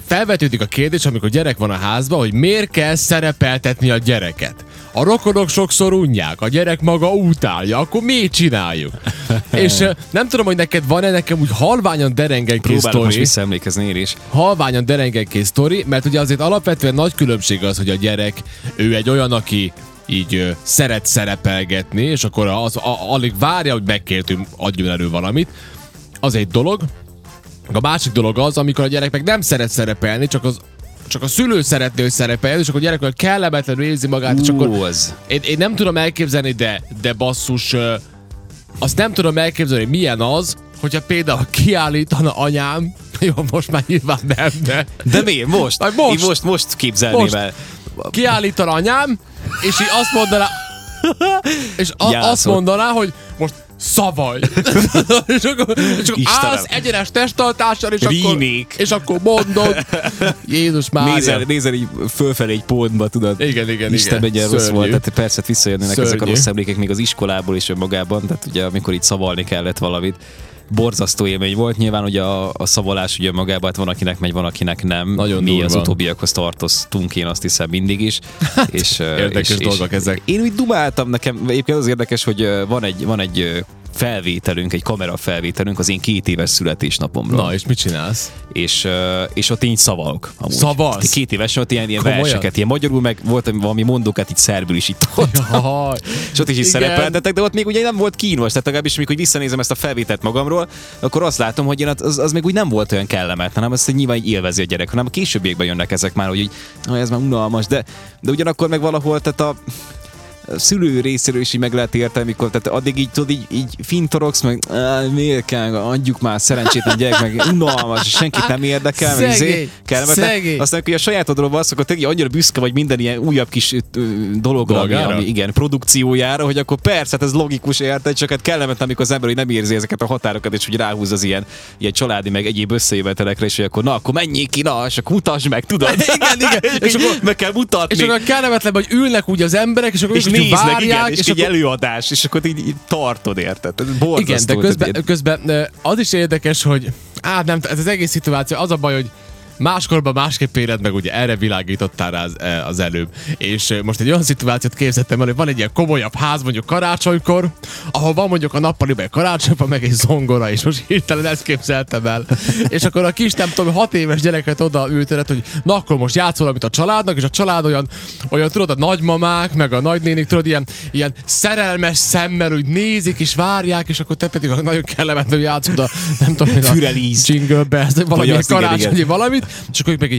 felvetődik a kérdés, amikor gyerek van a házban, hogy miért kell szerepeltetni a gyereket. A rokonok sokszor unják, a gyerek maga utálja, akkor miért csináljuk? És nem tudom, hogy neked van-e, nekem úgy halványan derengenként Próbálok most sztori. visszaemlékezni én is. Halványan derengenként sztori, mert ugye azért alapvetően nagy különbség az, hogy a gyerek, ő egy olyan, aki így szeret szerepelgetni, és akkor alig várja, hogy megkértünk, adjon elő valamit. Az egy dolog. A másik dolog az, amikor a gyerek meg nem szeret szerepelni, csak a szülő szeretné, hogy szerepeljen, és akkor a gyerek kellemetlenül érzi magát, és akkor én nem tudom elképzelni, de basszus, azt nem tudom elképzelni, hogy milyen az, hogyha például kiállítana anyám, jó, most már nyilván nem, de miért? Most? Én most képzelném el. Kiállítana anyám, és így azt mondaná, azt mondaná, hogy most szavalj! és akkor állsz egyenes testtartással, és akkor mondod, Jézus Mária. Nézel így fölfelé egy pótba, tudod? Igen. Isten megyen rossz volt, tehát persze visszajönnének ezek a rossz emlékek még az iskolából is önmagában, tehát ugye amikor itt szavalni kellett valamit. Borzasztó élmény volt. Nyilván ugye a szavolás ugye magában, hát van akinek megy, van akinek nem. Nagyon mi durva. Az utóbbiakhoz tartoztunk, én azt hiszem mindig is. És, érdekes dolgok ezek. Én úgy dumáltam, nekem egyébként az érdekes, hogy van egy felvételünk, egy kamera felvételünk az én 2 éves születésnapomról. Na, és mit csinálsz? És ott én szavalok. Szavalsz? 2 évesen ott ilyen verseket, ilyen magyarul, meg volt valami mondókat itt szerbül is itt toltam. És ott is szerepeltetek, de ott még ugye nem volt kínos, tehát legalábbis amikor visszanézem ezt a felvételt magamról, akkor azt látom, hogy az még úgy nem volt olyan kellemetlen, hanem ezt nyilván így élvezi a gyerek, hanem a későbbiekben jönnek ezek már, hogy ez már unalmas, de ugyanakkor meg valahol, tehát a szülő részéről is így meg lehet érteni, mikor, tehát addig így tudod, így fintorogsz, meg miért kell, adjuk már szerencsétlen gyerek, meg unalmas, senkit nem érdekel, meg szegény. Aztán, hogy a sajátodról van, akkor te annyira büszke vagy minden ilyen újabb kis dologra, ami igen, produkciójára, hogy akkor persze, hát ez logikus, érted, csak hát kellemetlen, amikor az ember hogy nem érzi ezeket a határokat, és hogy ráhúz az ilyen családi, meg egyéb összejövetelekre, és hogy akkor akkor menjél ki, és akkor mutasd meg, tudod? Igen. és akkor meg kell mutatni. És akkor kellemetlen, hogy ülnek úgy az emberek, és akkor néznek, várják, és egy előadás, és akkor így tartod, érted? Borzasztó. Igen, de közben az is érdekes, hogy nem, ez az egész szituáció, az a baj, hogy máskorban másképp éred meg, ugye erre világítottál rá az előbb. És most egy olyan szituációt képzeltem el, hogy van egy ilyen komolyabb ház, mondjuk karácsonykor, ahol van mondjuk a nappaliban egy karácsonyfa, meg egy zongora, és most hirtelen ezt képzeltem el. És akkor a kis, nem tudom, 6 éves gyereket oda ültetett, hogy na akkor most játszol valamit a családnak, és a család olyan tudod, a nagymamák, meg a nagynénik, tudod, ilyen szerelmes szemmel, úgy nézik és várják, és akkor te pedig nagyon kellemetlenül játszod a, nem tudom, a Jingle Bells, valamilyen karácsonyi valamit, és akkor meg így,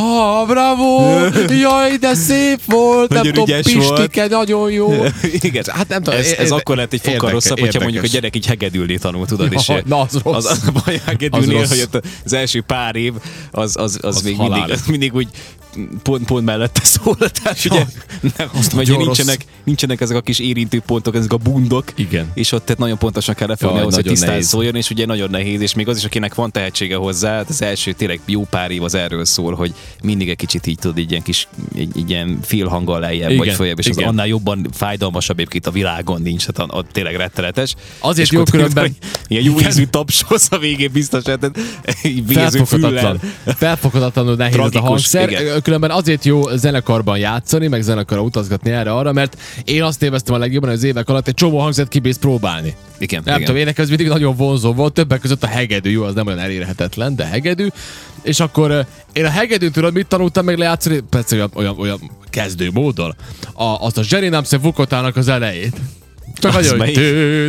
bravo, jaj, de szép volt, nem tudom, Pistike, nagyon jó. Igen, hát nem tudom. Ez akkor lett egy fokkal rosszabb, hogyha mondjuk a gyerek így hegedülni tanul, tudod, és az rossz. Az a baj hegedülnél, hogy az első pár év, az még mindig úgy pont mellette szól, tehát ugye nincsenek ezek a kis érintő pontok, ezek a bundok, igen. És ott tehát nagyon pontosan kell lefelni ahhoz, hogy tisztán szóljon, és ugye nagyon nehéz, és még az is, akinek van tehetsége hozzá, az első tényleg jó pár év az erről szól, hogy mindig egy kicsit így tudod, egy ilyen félhanggal lejjebb vagy följebb, és az annál jobban fájdalmasabb egyébként a világon nincs, hát ott tényleg rettenetes. Azért jó különben... Ilyen jó ízű tapsolsz a végén biztos, tehát felfoghatatlanul nehéz ez a hangszer. Különben azért jó zenekarban játszani, meg zenekarra utazgatni erre-arra, mert én azt élveztem a legjobban, hogy az évek alatt egy csomó hangszert kibész próbálni. Igen. Nem tudom, ének ez mindig nagyon vonzó volt, többek között a hegedű, jó, az nem olyan elérhetetlen, de hegedű. És akkor én a hegedűn tudod, mit tanultam meg lejátszani? Persze olyan kezdő módon. Azt a Zseri Namsze Vukotának az elejét. Csak nagyon, hogy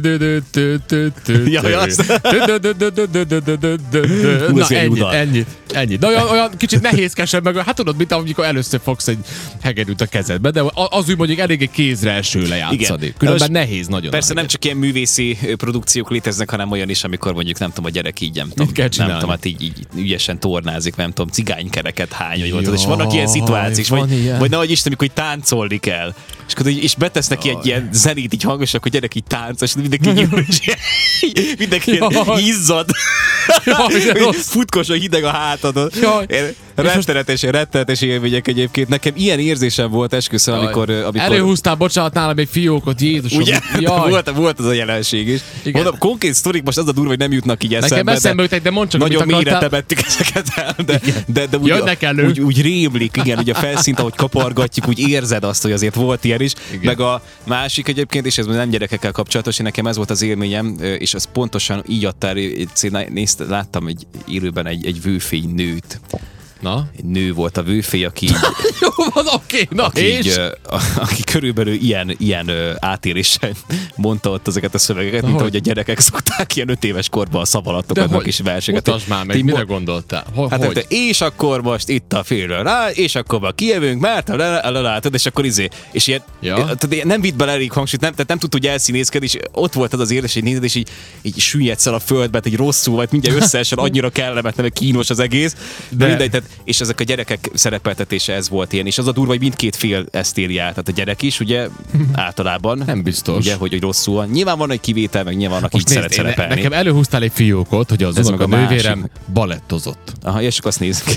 ennyi. De olyan kicsit nehézkesebb, meg hát tudod, mint amikor először fogsz egy hegedűt a kezedbe, de az úgy mondjuk eléggé kézre eső lejátszani. Különben nehéz nagyon. Persze nem csak ilyen művészi produkciók léteznek, hanem olyan is, amikor mondjuk nem tudom, a gyerek így nem tudom, hát így ügyesen tornázik, nem tudom, cigánykereket hány, vagy és vannak ilyen szituációk, vagy nehogy Isten, amikor táncolni kell. És betesznek egy ilyen zenét így hangos, akkor gyerek így táncos, mindenki izzad. Futkos a hideg a hátadon. Rettenetes élmények egyébként. Nekem ilyen érzésem volt, esküszöm, amikor... Előhúztál, bocsánat, nálam egy fiókot, Jézusom. Ugye? Volt az a jelenség is. Mondom, konkrét sztorik most az a durva, hogy nem jutnak így eszembe. Nekem eszembe jutott, de mondd csak, nagyon mélyre temettük ezeket el, de úgy rémlik, igen, ugye a felszínt, ahogy kapargatjuk, úgy érzed azt, hogy azért volt ilyen is. Igen. Meg a másik egyébként, és ez nem gyerekekkel kapcsolatos, nekem ez volt az élményem, és az pontosan így adtál, láttam élőben egy vőfény nőt. Na? Egy nő volt a vőfély, aki jó van, oké, na és? Aki körülbelül ilyen átéréssel mondta ott ezeket a szövegeket, mint ahogy a gyerekek szokták ilyen 5 éves korban a szavalatokat és verseket. Mutasd már meg, mire gondoltál? Hát és akkor most itt a félről rá, és akkor ma kijövünk, mert látod, és akkor és ilyen, nem vitt bele elég hangsúlyt, tehát nem tudta, hogy elszínészkedni, és ott volt az érzés, hogy nézed, és így süllyedsz el a földbe, így rosszul, vagy mindjárt összeesen, annyira kellemetlen, meg kínos az egész, de mindegy, tehát és ezek a gyerekek szerepeltetése ez volt ilyen, és az a durva, hogy mindkét fél ezt éli át. Tehát a gyerek is, ugye, általában. Nem biztos. Ugye, hogy rosszul van. Nyilván van egy kivétel, meg nyilván van, aki így szeret szerepelni. Nekem előhúztál egy fiókot, hogy az a nővérem balettozott. Aha, és akkor azt nézzük.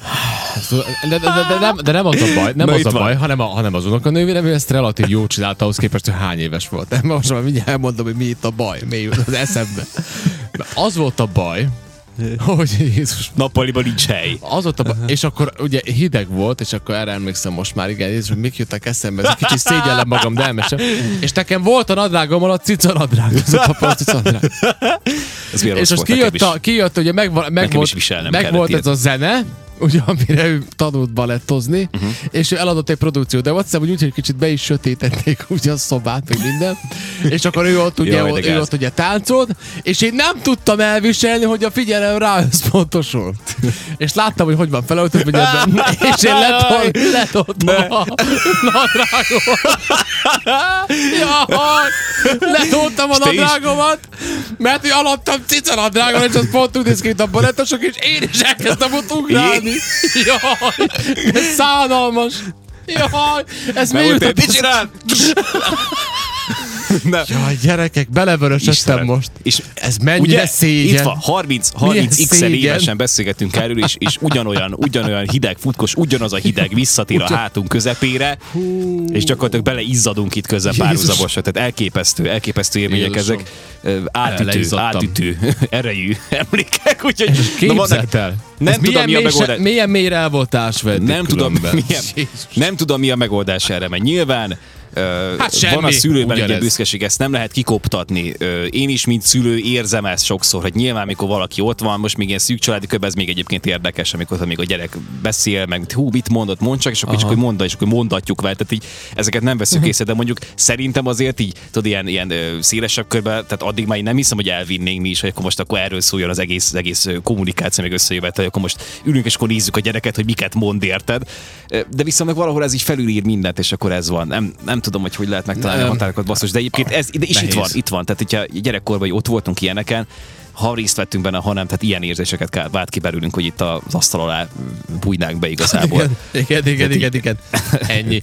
De nem az a baj, baj, hanem az unokanővérem, ő ezt relatív jól csinálta ahhoz képest, hogy hány éves volt. Most már mindjárt elmondom, hogy mi itt a baj, mi jut az eszembe. Az volt a baj, hogy Jézus. Nappaliban nincs hely. És akkor ugye hideg volt, és akkor erre emlékszem most már, igen, Jézus, hogy mik jöttek eszembe, ez kicsit szégyellem magam, de elmesem. És nekem volt a nadrágom alatt cicanadrág, ez a papa cicanadrág. És most kijött, ugye meg volt ez a zene, ugye, amire ő tanult balettozni, és ő eladott egy produkciót, de azt hiszem, hogy úgy, hogy kicsit be is sötétették ugye a szobát, meg minden, és akkor ő ott ugye táncolt, és én nem tudtam elviselni, hogy a figyelem rá összpontosul. És láttam, hogy van felöltött, hogy ebben, és én letoltam a nadrágomat. Jaj, letoltam a nadrágomat, mert hogy alattam cicanadrágon, és az pont úgy néz ki, a balettosok, és én is elkezdtem ott ugrálni. Jaj, ez szánalmas. Jaj, ez mi jutott? Mit csinál? Jaj, gyerekek, belevörösödtem most. És ez mennyire szégyen. Itt van, 30x évesen beszélgetünk erről, és ugyanolyan hideg futkos, ugyanaz a hideg visszatér a hátunk közepére, és gyakorlatilag beleizzadunk itt közben párhuzamosra. Tehát elképesztő élmények ezek. Átütő, erejű emlékek. Úgyhogy képzeld el. Nem tudom, mi a megoldás. Milyen mélyre el volt társva eddig nem tudom, mi a megoldás erre, mert nyilván van a szülőben egy büszkeség, ezt nem lehet kikoptatni. Én is, mint szülő érzem ezt sokszor, hogy nyilván, amikor valaki ott van, most még ilyen szűk családi körben, ez még egyébként érdekes, amikor még a gyerek beszél, meg mit mondott, mondd csak, és akkor mondta, és akkor mondatjuk vele, tehát így ezeket nem veszünk észre, de mondjuk szerintem azért így, tudod, ilyen szélesebb körben, tehát addig már én nem hiszem, hogy elvinnénk mi is, hogy akkor erről szóljon az egész kommunikáció, meg összejövet, hogy akkor most ülünk, és akkor nézzük a gyereket, hogy miket mond, érted. De viszont meg valahol ez így felülír mindent, és akkor ez van. Nem tudom, hogy lehet megtalálni a határokat, basszus, de egyébként ez is itt van. Tehát, hogyha gyerekkorban ott voltunk ilyeneken, ha részt vettünk benne, hanem tehát ilyen érzéseket vált ki belőlünk, hogy itt az asztal alá bújnánk be igazából. Igen. Ennyi.